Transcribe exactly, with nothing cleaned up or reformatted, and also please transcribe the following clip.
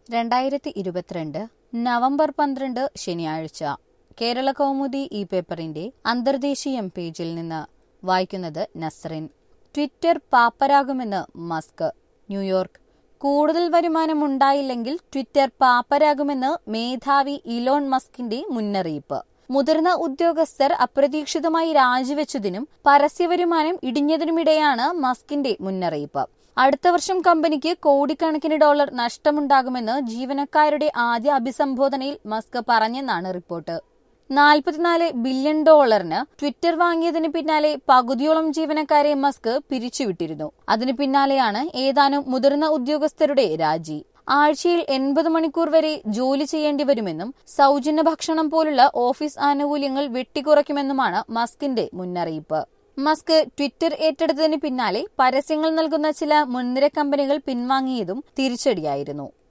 രണ്ടായിരത്തി ഇരുപത്തിരണ്ട് നവംബർ പന്ത്രണ്ട് ശനിയാഴ്ച കേരള കൗമുദി ഈ പേപ്പറിന്റെ അന്തർദേശീയം പേജിൽ നിന്ന് വായിക്കുന്നത് നസ്റിൻ. ട്വിറ്റർ പാപ്പരാകുമെന്ന് മസ്ക്. ന്യൂയോർക്ക്. കൂടുതൽ വരുമാനമുണ്ടായില്ലെങ്കിൽ ട്വിറ്റർ പാപ്പരാകുമെന്ന് മേധാവി ഇലോൺ മസ്കിന്റെ മുന്നറിയിപ്പ്. മുതിർന്ന ഉദ്യോഗസ്ഥർ അപ്രതീക്ഷിതമായി രാജിവെച്ചതിനും പരസ്യവരുമാനം ഇടിഞ്ഞതിനുമിടെയാണ് മസ്കിന്റെ മുന്നറിയിപ്പ്. അടുത്ത വർഷം കമ്പനിക്ക് കോടിക്കണക്കിന് ഡോളർ നഷ്ടമുണ്ടാകുമെന്ന് ജീവനക്കാരുടെ ആദ്യ അഭിസംബോധനയിൽ മസ്ക് പറഞ്ഞെന്നാണ് റിപ്പോർട്ട്. നാൽപ്പത്തിനാല് ബില്യൺ ഡോളറിന് ട്വിറ്റർ വാങ്ങിയതിന് പിന്നാലെ പകുതിയോളം ജീവനക്കാരെ മസ്ക് പിരിച്ചുവിട്ടിരുന്നു. അതിനു പിന്നാലെയാണ് ഏതാനും മുതിർന്ന ഉദ്യോഗസ്ഥരുടെ രാജി. ആഴ്ചയിൽ എൺപത് മണിക്കൂർ വരെ ജോലി ചെയ്യേണ്ടി വരുമെന്നും സൗജന്യ ഭക്ഷണം പോലുള്ള ഓഫീസ് ആനുകൂല്യങ്ങൾ വെട്ടിക്കുറയ്ക്കുമെന്നുമാണ് മസ്കിന്റെ മുന്നറിയിപ്പ്. മസ്ക് ട്വിറ്റർ ഏറ്റെടുത്തതിന് പിന്നാലെ പരസ്യങ്ങൾ നൽകുന്ന ചില മുൻനിര കമ്പനികൾ പിൻവാങ്ങിയതും തിരിച്ചടിയായിരുന്നു.